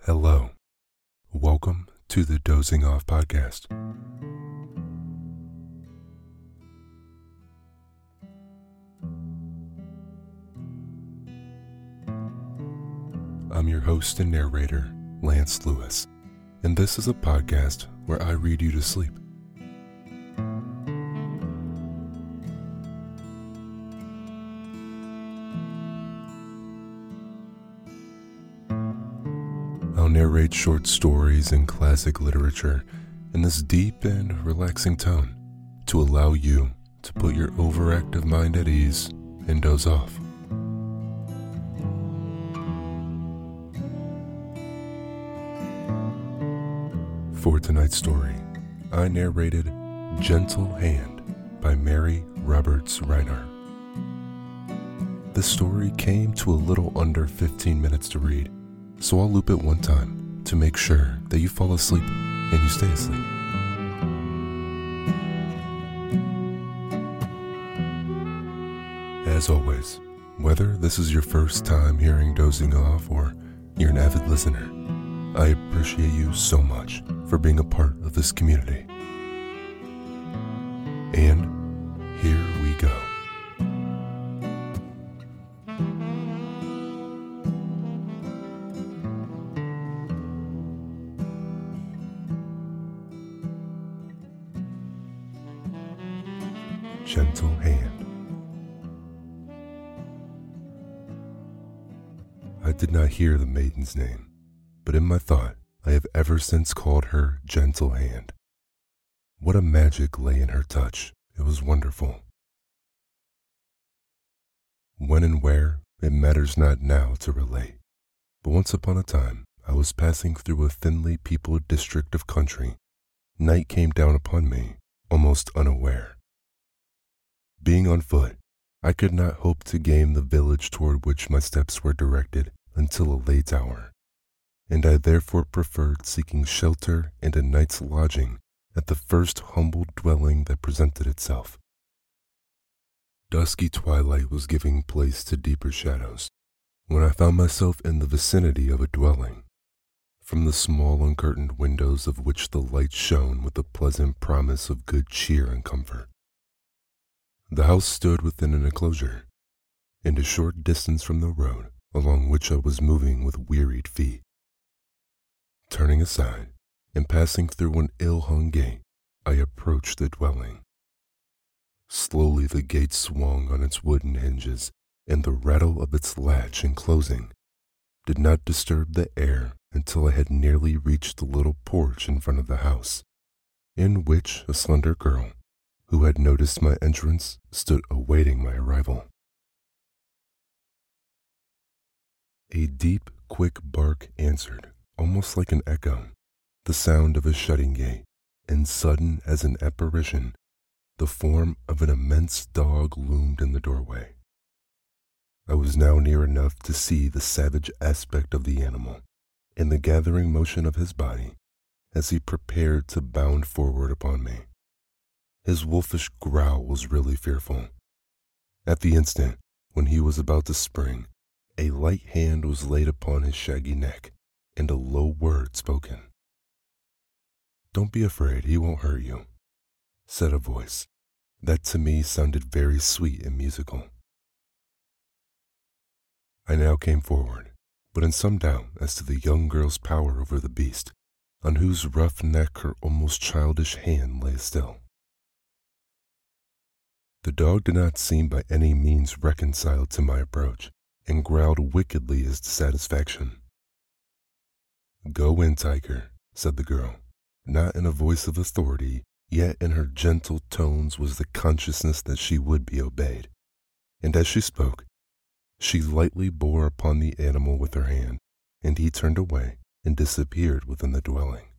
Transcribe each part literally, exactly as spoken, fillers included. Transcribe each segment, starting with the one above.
Hello. Welcome to the Dozing Off Podcast. I'm your host and narrator, Lance Lewis, and this is a podcast where I read you to sleep. I'll narrate short stories and classic literature in this deep and relaxing tone to allow you to put your overactive mind at ease and doze off. For tonight's story, I narrated Gentle Hand by Mary Roberts Reinhardt. This story came to a little under fifteen minutes to read, so I'll loop it one time to make sure that you fall asleep and you stay asleep. As always, whether this is your first time hearing Dozing Off or you're an avid listener, I appreciate you so much for being a part of this community. And here we go. Gentle Hand. I did not hear the maiden's name, but in my thought, I have ever since called her Gentle Hand. What a magic lay in her touch. It was wonderful. When and where, it matters not now to relate, but once upon a time, I was passing through a thinly peopled district of country. Night came down upon me, almost unaware. Being on foot, I could not hope to gain the village toward which my steps were directed until a late hour, and I therefore preferred seeking shelter and a night's lodging at the first humble dwelling that presented itself. Dusky twilight was giving place to deeper shadows when I found myself in the vicinity of a dwelling, from the small uncurtained windows of which the light shone with a pleasant promise of good cheer and comfort. The house stood within an enclosure, and a short distance from the road along which I was moving with wearied feet. Turning aside and passing through an ill-hung gate, I approached the dwelling. Slowly the gate swung on its wooden hinges, and the rattle of its latch and closing did not disturb the air until I had nearly reached the little porch in front of the house, in which a slender girl, who had noticed my entrance, stood awaiting my arrival. A deep, quick bark answered, almost like an echo, the sound of a shutting gate, and sudden as an apparition, the form of an immense dog loomed in the doorway. I was now near enough to see the savage aspect of the animal and the gathering motion of his body as he prepared to bound forward upon me. His wolfish growl was really fearful. At the instant when he was about to spring, a light hand was laid upon his shaggy neck, and a low word spoken. "Don't be afraid, he won't hurt you," said a voice that to me sounded very sweet and musical. I now came forward, but in some doubt as to the young girl's power over the beast, on whose rough neck her almost childish hand lay still. The dog did not seem by any means reconciled to my approach, and growled wickedly as dissatisfaction. "Go in, tiger," said the girl, not in a voice of authority, yet in her gentle tones was the consciousness that she would be obeyed, and as she spoke, she lightly bore upon the animal with her hand, and he turned away and disappeared within the dwelling.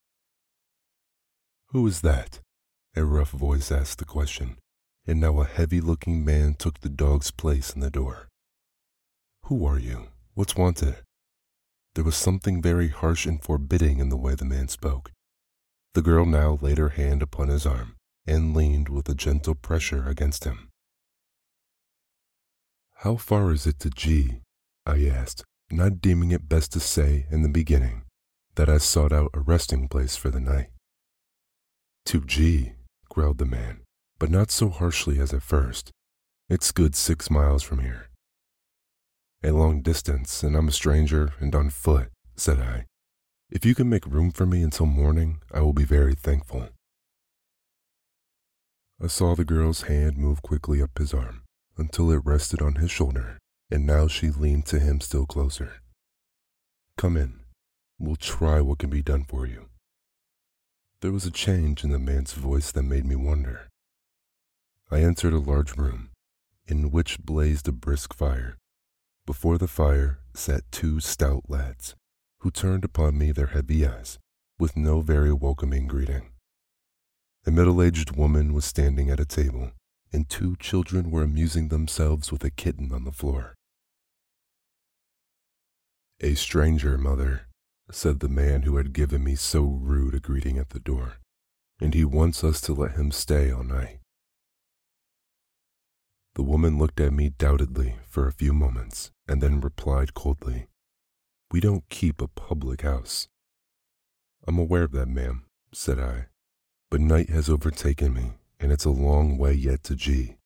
"Who is that?" a rough voice asked the question, and now a heavy-looking man took the dog's place in the door. "Who are you? What's wanted?" There was something very harsh and forbidding in the way the man spoke. The girl now laid her hand upon his arm and leaned with a gentle pressure against him. "How far is it to G?" I asked, not deeming it best to say in the beginning that I sought out a resting place for the night. "To G," growled the man, but not so harshly as at first. "It's good six miles from here." "A long distance, and I'm a stranger and on foot," said I. "If you can make room for me until morning, I will be very thankful." I saw the girl's hand move quickly up his arm until it rested on his shoulder, and now she leaned to him still closer. "Come in. We'll try what can be done for you." There was a change in the man's voice that made me wonder. I entered a large room, in which blazed a brisk fire. Before the fire sat two stout lads, who turned upon me their heavy eyes, with no very welcoming greeting. A middle-aged woman was standing at a table, and two children were amusing themselves with a kitten on the floor. "A stranger, mother," said the man who had given me so rude a greeting at the door, "and he wants us to let him stay all night." The woman looked at me doubtedly for a few moments, and then replied coldly, "We don't keep a public house." "I'm aware of that, ma'am," said I, "but night has overtaken me, and it's a long way yet to G."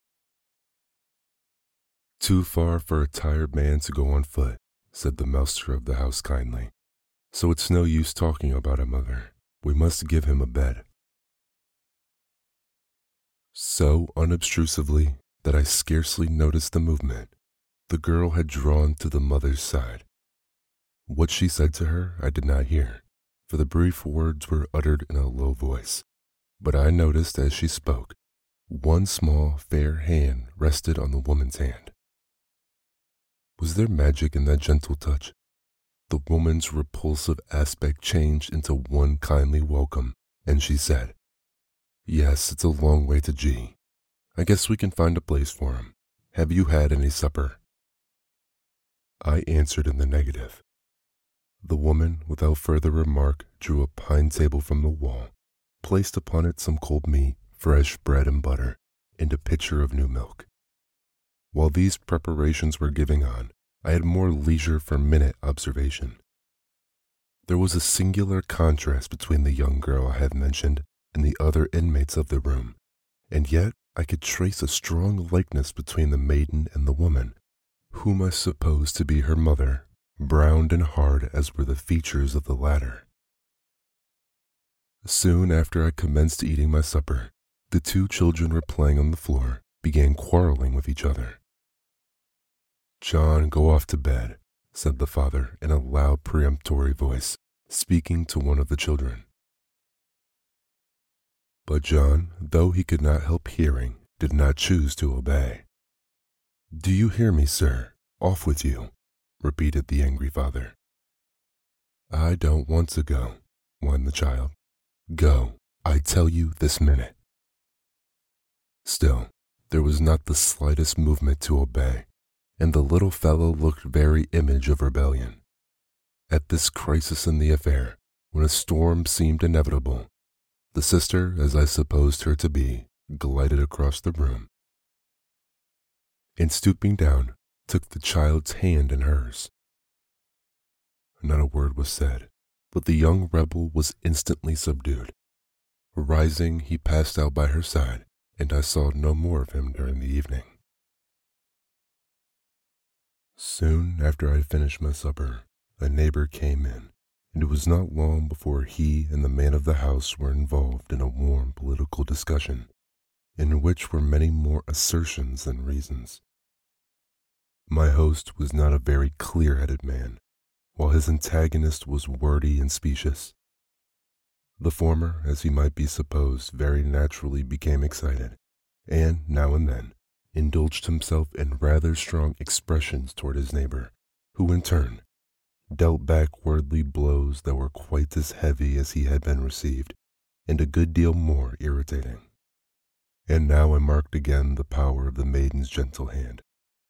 "Too far for a tired man to go on foot," said the master of the house kindly. "So it's no use talking about it, mother. We must give him a bed." So unobtrusively that I scarcely noticed the movement, the girl had drawn to the mother's side. What she said to her I did not hear, for the brief words were uttered in a low voice, but I noticed as she spoke, one small, fair hand rested on the woman's hand. Was there magic in that gentle touch? The woman's repulsive aspect changed into one kindly welcome, and she said, "Yes, it's a long way to G. I guess we can find a place for him. Have you had any supper?" I answered in the negative. The woman, without further remark, drew a pine table from the wall, placed upon it some cold meat, fresh bread and butter, and a pitcher of new milk. While these preparations were going on, I had more leisure for minute observation. There was a singular contrast between the young girl I have mentioned and the other inmates of the room, and yet I could trace a strong likeness between the maiden and the woman, whom I supposed to be her mother, browned and hard as were the features of the latter. Soon after I commenced eating my supper, the two children were playing on the floor, began quarreling with each other. "John, go off to bed," said the father in a loud peremptory voice, speaking to one of the children. But John, though he could not help hearing, did not choose to obey. "Do you hear me, sir? Off with you," repeated the angry father. "I don't want to go," whined the child. "Go, I tell you this minute." Still, there was not the slightest movement to obey, and the little fellow looked very image of rebellion. At this crisis in the affair, when a storm seemed inevitable, the sister, as I supposed her to be, glided across the room, and stooping down, took the child's hand in hers. Not a word was said, but the young rebel was instantly subdued. Rising, he passed out by her side, and I saw no more of him during the evening. Soon after I had finished my supper, a neighbor came in, and it was not long before he and the man of the house were involved in a warm political discussion, in which were many more assertions than reasons. My host was not a very clear-headed man, while his antagonist was wordy and specious. The former, as he might be supposed, very naturally became excited, and, now and then, indulged himself in rather strong expressions toward his neighbor, who in turn dealt back worldly blows that were quite as heavy as he had been received, and a good deal more irritating. And now I marked again the power of the maiden's gentle hand.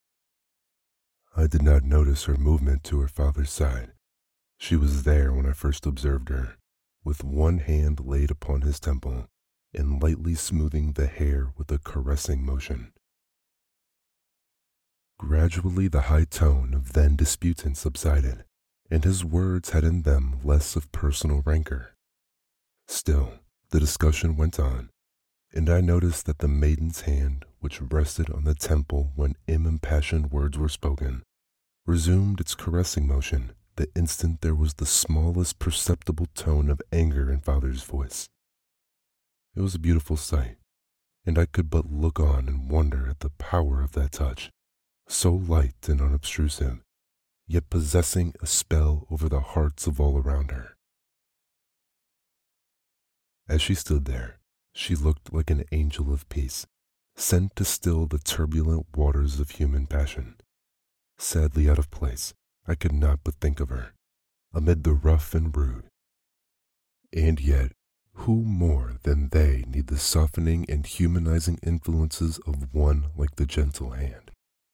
I did not notice her movement to her father's side. She was there when I first observed her, with one hand laid upon his temple, and lightly smoothing the hair with a caressing motion. Gradually the high tone of then disputant subsided, and his words had in them less of personal rancor. Still, the discussion went on, and I noticed that the maiden's hand, which rested on the temple when impassioned words were spoken, resumed its caressing motion the instant there was the smallest perceptible tone of anger in father's voice. It was a beautiful sight, and I could but look on and wonder at the power of that touch, so light and unobtrusive, yet possessing a spell over the hearts of all around her. As she stood there, she looked like an angel of peace, sent to still the turbulent waters of human passion. Sadly out of place, I could not but think of her, amid the rough and rude. And yet, who more than they need the softening and humanizing influences of one like the gentle hand?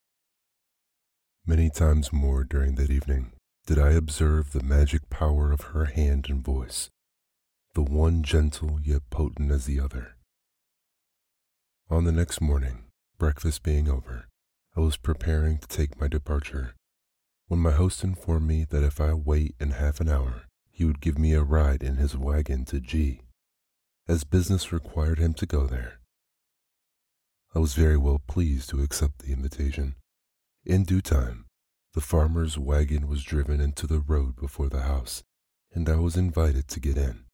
Many times more during that evening did I observe the magic power of her hand and voice, the one gentle yet potent as the other. On the next morning, breakfast being over, I was preparing to take my departure, when my host informed me that if I wait in half an hour, he would give me a ride in his wagon to G, as business required him to go there. I was very well pleased to accept the invitation. In due time, the farmer's wagon was driven into the road before the house, and I was invited to get in.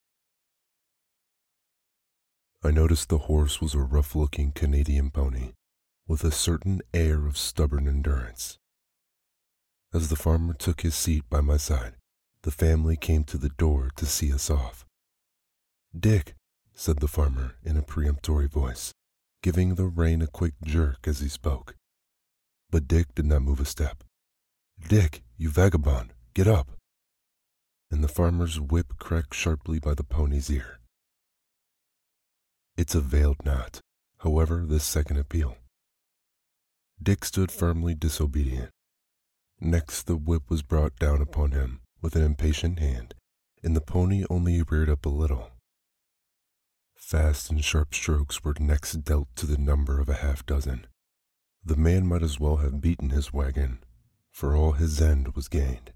I noticed the horse was a rough-looking Canadian pony, with a certain air of stubborn endurance. As the farmer took his seat by my side, the family came to the door to see us off. "Dick," said the farmer in a peremptory voice, giving the rein a quick jerk as he spoke. But Dick did not move a step. "Dick, you vagabond, get up!" And the farmer's whip cracked sharply by the pony's ear. It availed not, however, this second appeal. Dick stood firmly disobedient. Next the whip was brought down upon him with an impatient hand, and the pony only reared up a little. Fast and sharp strokes were next dealt to the number of a half dozen. The man might as well have beaten his wagon, for all his end was gained.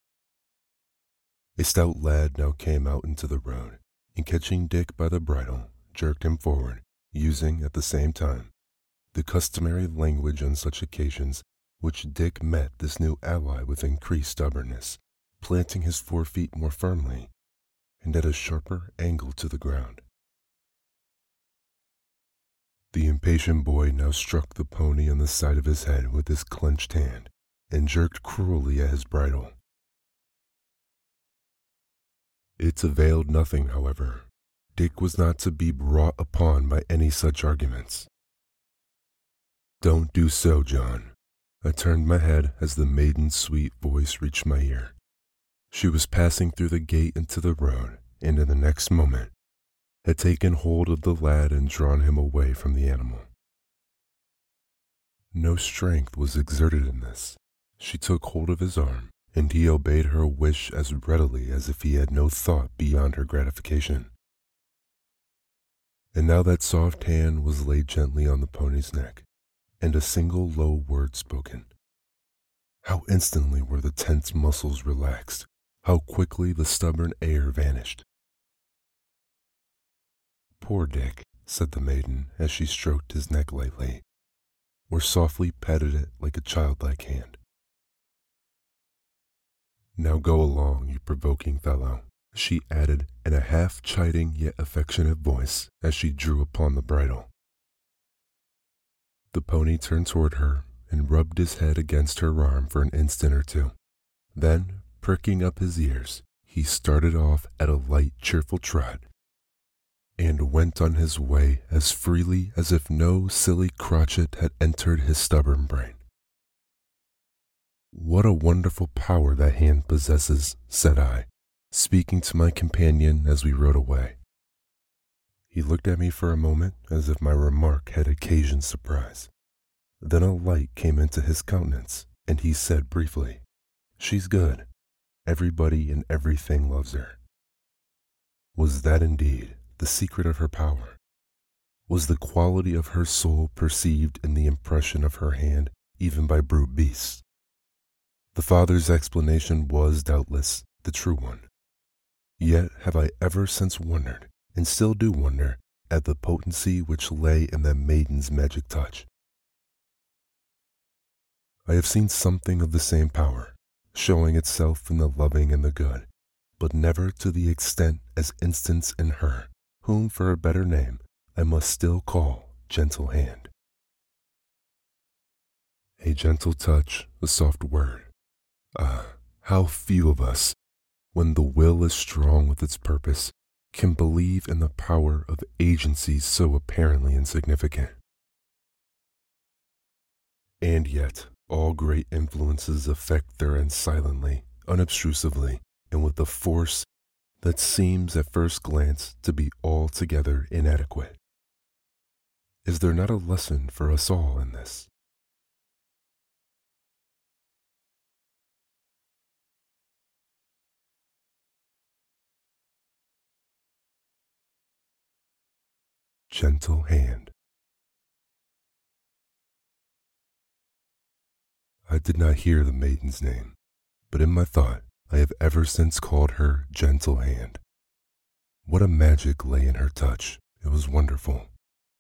A stout lad now came out into the road, and catching Dick by the bridle, jerked him forward, using at the same time the customary language on such occasions, which Dick met this new ally with increased stubbornness, planting his forefeet more firmly and at a sharper angle to the ground. The impatient boy now struck the pony on the side of his head with his clenched hand and jerked cruelly at his bridle. It availed nothing, however. Dick was not to be wrought upon by any such arguments. "Don't do so, John." I turned my head as the maiden's sweet voice reached my ear. She was passing through the gate into the road, and in the next moment had taken hold of the lad and drawn him away from the animal. No strength was exerted in this. She took hold of his arm, and he obeyed her wish as readily as if he had no thought beyond her gratification. And now that soft hand was laid gently on the pony's neck, and a single low word spoken. How instantly were the tense muscles relaxed, how quickly the stubborn air vanished. "Poor Dick," said the maiden as she stroked his neck lightly, or softly patted it like a childlike hand. "Now go along, you provoking fellow," she added in a half-chiding yet affectionate voice as she drew upon the bridle. The pony turned toward her and rubbed his head against her arm for an instant or two. Then, pricking up his ears, he started off at a light, cheerful trot, and went on his way as freely as if no silly crotchet had entered his stubborn brain. "What a wonderful power that hand possesses," said I, speaking to my companion as we rode away. He looked at me for a moment as if my remark had occasioned surprise. Then a light came into his countenance, and he said briefly, "She's good. Everybody and everything loves her." Was that indeed the secret of her power? Was the quality of her soul perceived in the impression of her hand even by brute beasts. The father's explanation was doubtless the true one. Yet have I ever since wondered, and still do wonder, at the potency which lay in that maiden's magic touch. I have seen something of the same power, showing itself in the loving and the good, but never to the extent as instanced in her, whom for a better name I must still call Gentle Hand. A gentle touch, a soft word. Ah, how few of us, when the will is strong with its purpose, can believe in the power of agencies so apparently insignificant. And yet, all great influences affect their end silently, unobtrusively, and with a force that seems at first glance to be altogether inadequate. Is there not a lesson for us all in this? Gentle Hand. I did not hear the maiden's name, but in my thought I have ever since called her Gentle Hand. What a magic lay in her touch, it was wonderful.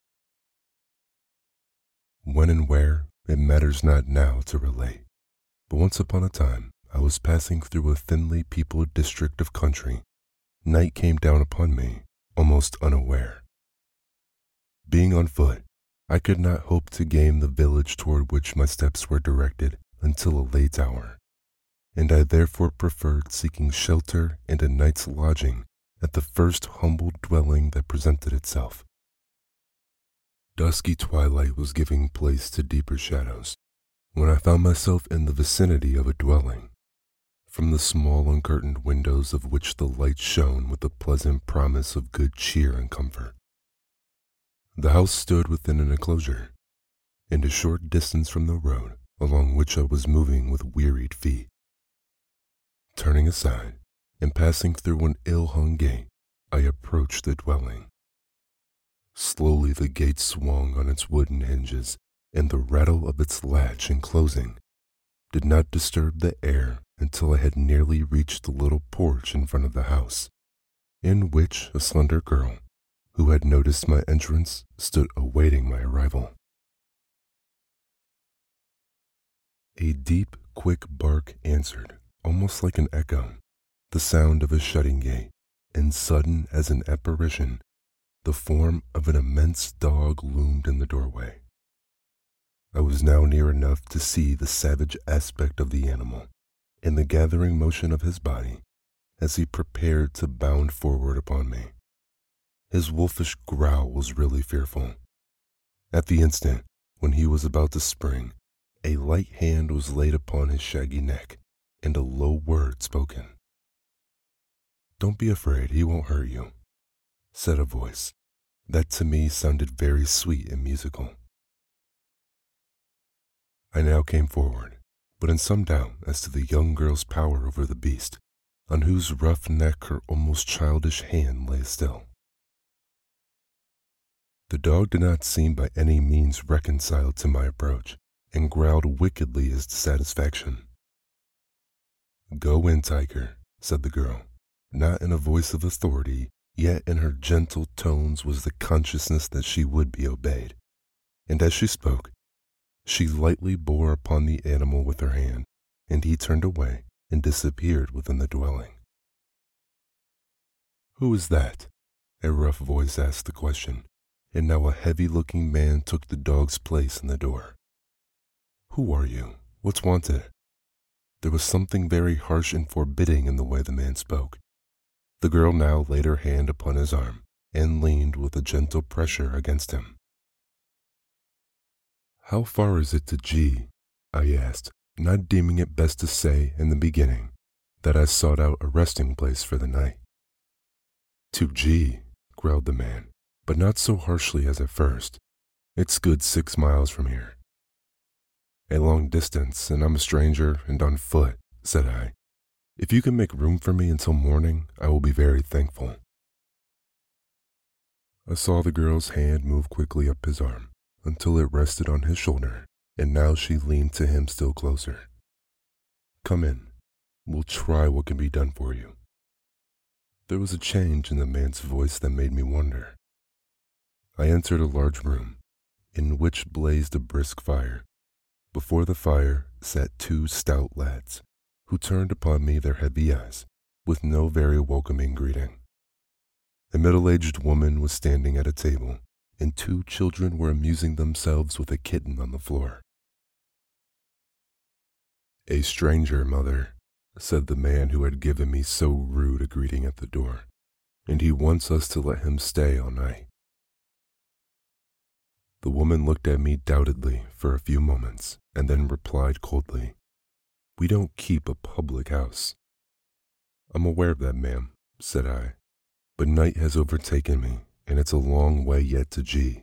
When and where, it matters not now to relate, but once upon a time I was passing through a thinly peopled district of country. Night came down upon me, almost unaware. Being on foot, I could not hope to gain the village toward which my steps were directed until a late hour, and I therefore preferred seeking shelter and a night's lodging at the first humble dwelling that presented itself. Dusky twilight was giving place to deeper shadows when I found myself in the vicinity of a dwelling, from the small uncurtained windows of which the light shone with a pleasant promise of good cheer and comfort. The house stood within an enclosure, and a short distance from the road along which I was moving with wearied feet. Turning aside and passing through an ill-hung gate, I approached the dwelling. Slowly the gate swung on its wooden hinges, and the rattle of its latch in closing did not disturb the air until I had nearly reached the little porch in front of the house, in which a slender girl, who had noticed my entrance, stood awaiting my arrival. A deep, quick bark answered, almost like an echo, the sound of a shutting gate, and sudden as an apparition, the form of an immense dog loomed in the doorway. I was now near enough to see the savage aspect of the animal and the gathering motion of his body as he prepared to bound forward upon me. His wolfish growl was really fearful. At the instant when he was about to spring, a light hand was laid upon his shaggy neck, and a low word spoken. "Don't be afraid, he won't hurt you," said a voice that to me sounded very sweet and musical. I now came forward, but in some doubt as to the young girl's power over the beast, on whose rough neck her almost childish hand lay still. The dog did not seem by any means reconciled to my approach, and growled wickedly as dissatisfaction. "Go in, tiger," said the girl, not in a voice of authority, yet in her gentle tones was the consciousness that she would be obeyed, and as she spoke, she lightly bore upon the animal with her hand, and he turned away and disappeared within the dwelling. "Who is that?" a rough voice asked the question, and now a heavy-looking man took the dog's place in the door. "Who are you? What's wanted?" There was something very harsh and forbidding in the way the man spoke. The girl now laid her hand upon his arm and leaned with a gentle pressure against him. "How far is it to G?" I asked, not deeming it best to say in the beginning that I sought out a resting place for the night. "To G," growled the man, but not so harshly as at first. "It's good six miles from here." "A long distance, and I'm a stranger and on foot," said I. "If you can make room for me until morning, I will be very thankful." I saw the girl's hand move quickly up his arm until it rested on his shoulder, and now she leaned to him still closer. "Come in. We'll try what can be done for you." There was a change in the man's voice that made me wonder. I entered a large room, in which blazed a brisk fire. Before the fire sat two stout lads, who turned upon me their heavy eyes, with no very welcoming greeting. A middle-aged woman was standing at a table, and two children were amusing themselves with a kitten on the floor. "A stranger, mother," said the man who had given me so rude a greeting at the door, "and he wants us to let him stay all night." The woman looked at me doubtedly for a few moments and then replied coldly, "We don't keep a public house." "I'm aware of that, ma'am," said I, "but night has overtaken me, and it's a long way yet to G."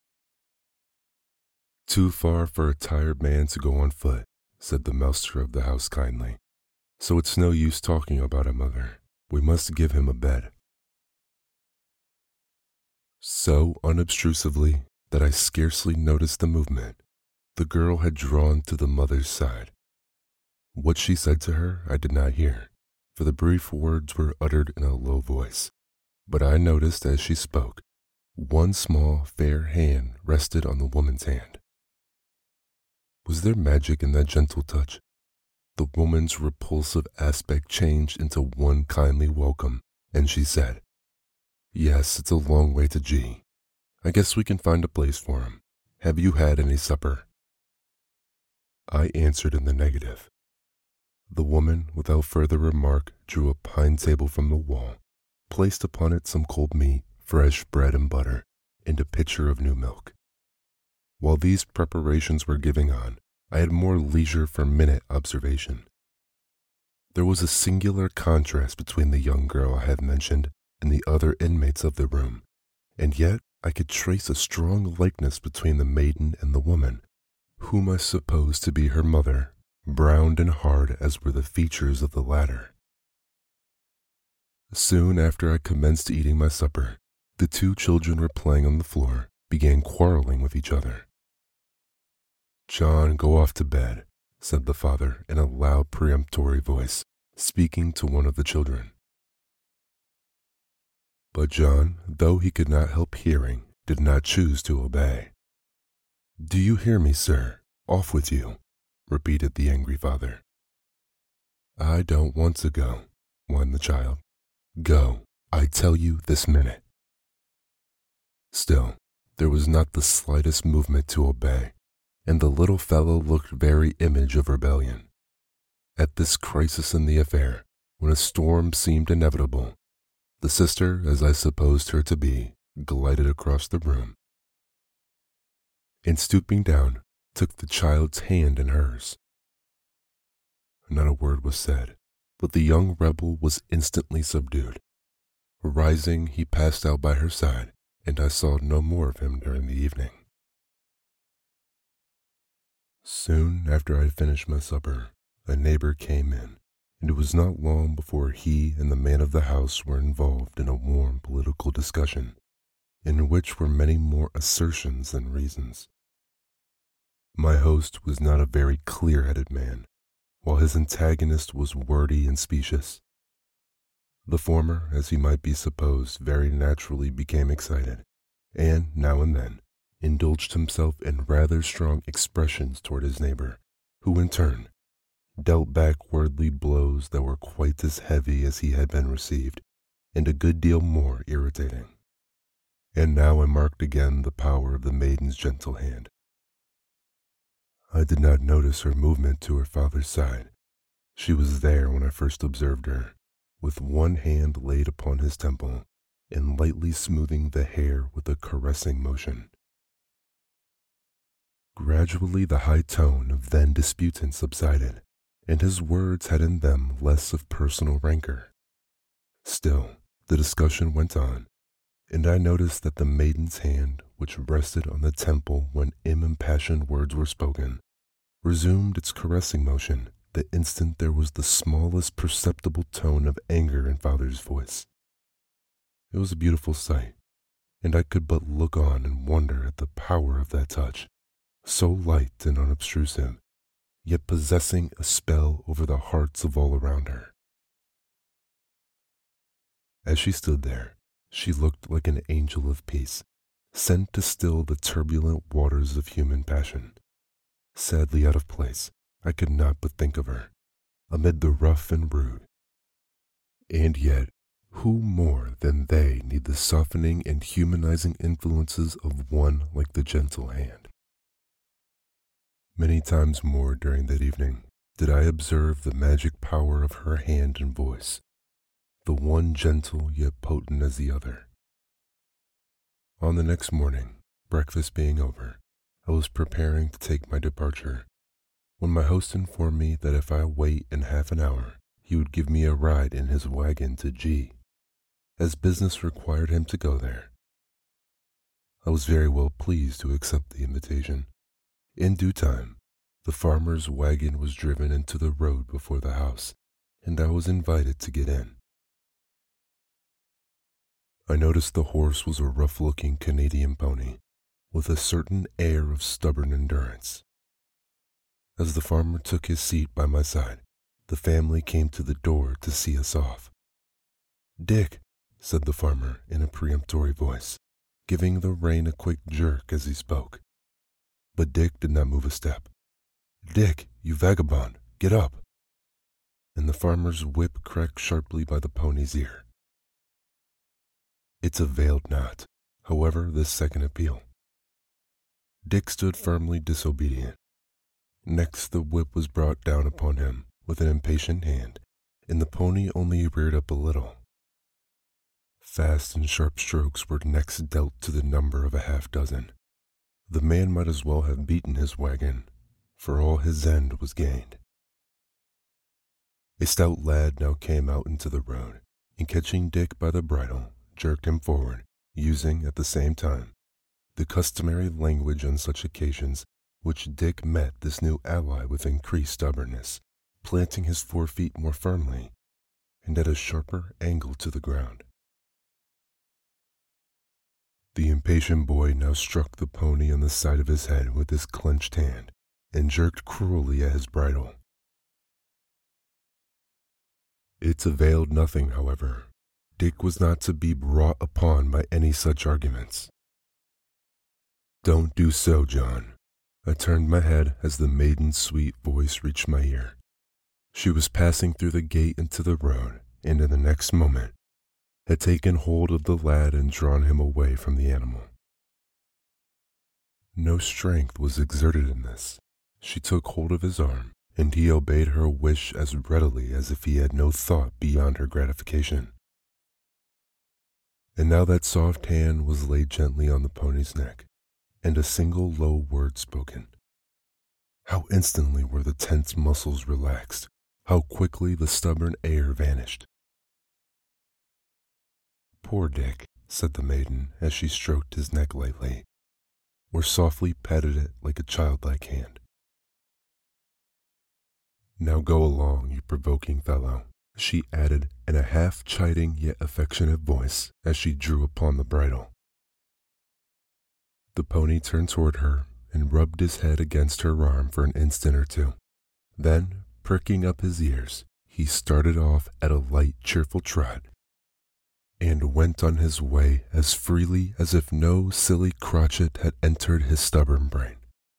"Too far for a tired man to go on foot," said the master of the house kindly, "so it's no use talking about it, mother. We must give him a bed." So unobtrusively that I scarcely noticed the movement, the girl had drawn to the mother's side. What she said to her I did not hear, for the brief words were uttered in a low voice, but I noticed as she spoke, one small fair hand rested on the woman's hand. Was there magic in that gentle touch? The woman's repulsive aspect changed into one kindly welcome, and she said, "Yes, it's a long way to G. I guess we can find a place for him. Have you had any supper?" I answered in the negative. The woman, without further remark, drew a pine table from the wall, placed upon it some cold meat, fresh bread and butter, and a pitcher of new milk. While these preparations were going on, I had more leisure for minute observation. There was a singular contrast between the young girl I have mentioned and the other inmates of the room, and yet I could trace a strong likeness between the maiden and the woman, whom I supposed to be her mother, browned and hard as were the features of the latter. Soon after I commenced eating my supper, the two children were playing on the floor, began quarreling with each other. "John, go off to bed," said the father in a loud peremptory voice, speaking to one of the children. But John, though he could not help hearing, did not choose to obey. "Do you hear me, sir? Off with you," repeated the angry father. "I don't want to go," whined the child. "Go, I tell you this minute." Still, there was not the slightest movement to obey, and the little fellow looked very image of rebellion. At this crisis in the affair, when a storm seemed inevitable, the sister, as I supposed her to be, glided across the room, and stooping down, took the child's hand in hers. Not a word was said, but the young rebel was instantly subdued. Rising, he passed out by her side, and I saw no more of him during the evening. Soon after I had finished my supper, a neighbor came in, and it was not long before he and the man of the house were involved in a warm political discussion, in which were many more assertions than reasons. My host was not a very clear-headed man, while his antagonist was wordy and specious. The former, as he might be supposed, very naturally became excited, and, now and then, indulged himself in rather strong expressions toward his neighbor, who in turn dealt back worldly blows that were quite as heavy as he had been received, and a good deal more irritating. And now I marked again the power of the maiden's gentle hand. I did not notice her movement to her father's side. She was there when I first observed her, with one hand laid upon his temple, and lightly smoothing the hair with a caressing motion. Gradually the high tone of then disputant subsided, and his words had in them less of personal rancor. Still, the discussion went on, and I noticed that the maiden's hand, which rested on the temple when impassioned words were spoken, resumed its caressing motion the instant there was the smallest perceptible tone of anger in father's voice. It was a beautiful sight, and I could but look on and wonder at the power of that touch, so light and unobtrusive, yet possessing a spell over the hearts of all around her. As she stood there, she looked like an angel of peace, sent to still the turbulent waters of human passion. Sadly out of place, I could not but think of her, amid the rough and rude. And yet, who more than they need the softening and humanizing influences of one like the gentle hand? Many times more during that evening did I observe the magic power of her hand and voice, the one gentle yet potent as the other. On the next morning, breakfast being over, I was preparing to take my departure, when my host informed me that if I wait in half an hour, he would give me a ride in his wagon to G, as business required him to go there. I was very well pleased to accept the invitation. In due time, the farmer's wagon was driven into the road before the house, and I was invited to get in. I noticed the horse was a rough-looking Canadian pony, with a certain air of stubborn endurance. As the farmer took his seat by my side, the family came to the door to see us off. "Dick," said the farmer in a peremptory voice, giving the rein a quick jerk as he spoke. But Dick did not move a step. "Dick, you vagabond, get up!" And the farmer's whip cracked sharply by the pony's ear. It availed not, however, this second appeal. Dick stood firmly disobedient. Next the whip was brought down upon him with an impatient hand, and the pony only reared up a little. Fast and sharp strokes were next dealt to the number of a half dozen. The man might as well have beaten his wagon, for all his end was gained. A stout lad now came out into the road, and catching Dick by the bridle, jerked him forward, using, at the same time, the customary language on such occasions, which Dick met this new ally with increased stubbornness, planting his forefeet more firmly, and at a sharper angle to the ground. The impatient boy now struck the pony on the side of his head with his clenched hand, and jerked cruelly at his bridle. It availed nothing, however. Dick was not to be wrought upon by any such arguments. "Don't do so, John." I turned my head as the maiden's sweet voice reached my ear. She was passing through the gate into the road, and in the next moment had taken hold of the lad and drawn him away from the animal. No strength was exerted in this. She took hold of his arm, and he obeyed her wish as readily as if he had no thought beyond her gratification. And now that soft hand was laid gently on the pony's neck, and a single low word spoken. How instantly were the tense muscles relaxed, how quickly the stubborn air vanished. "Poor Dick," said the maiden as she stroked his neck lightly, or softly patted it like a childlike hand. "Now go along, you provoking fellow," she added in a half-chiding yet affectionate voice as she drew upon the bridle. The pony turned toward her and rubbed his head against her arm for an instant or two. Then, pricking up his ears, he started off at a light, cheerful trot, and went on his way as freely as if no silly crotchet had entered his stubborn brain.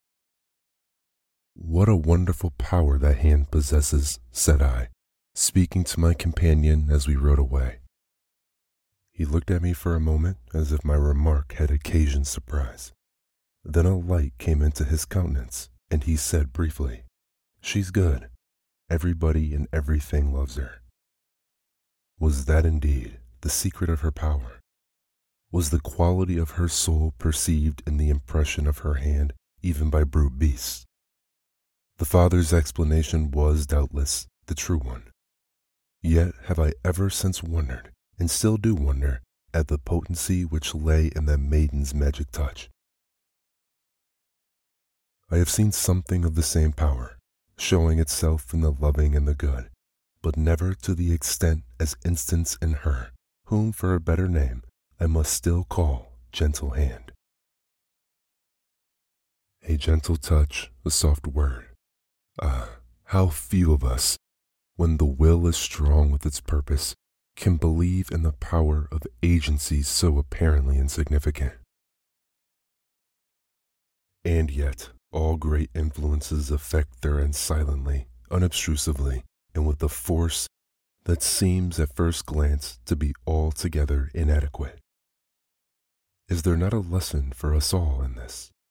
"What a wonderful power that hand possesses," said I, speaking to my companion as we rode away. He looked at me for a moment as if my remark had occasioned surprise. Then a light came into his countenance, and he said briefly, "She's good. Everybody and everything loves her." Was that indeed the secret of her power? Was the quality of her soul perceived in the impression of her hand even by brute beasts? The father's explanation was, doubtless, the true one. Yet have I ever since wondered, and still do wonder, at the potency which lay in that maiden's magic touch. I have seen something of the same power, showing itself in the loving and the good, but never to the extent as instanced in her, whom for a better name I must still call Gentle Hand. A gentle touch, a soft word. Ah, how few of us, when the will is strong with its purpose, can believe in the power of agencies so apparently insignificant. And yet, all great influences affect their end silently, unobtrusively, and with a force that seems at first glance to be altogether inadequate. Is there not a lesson for us all in this?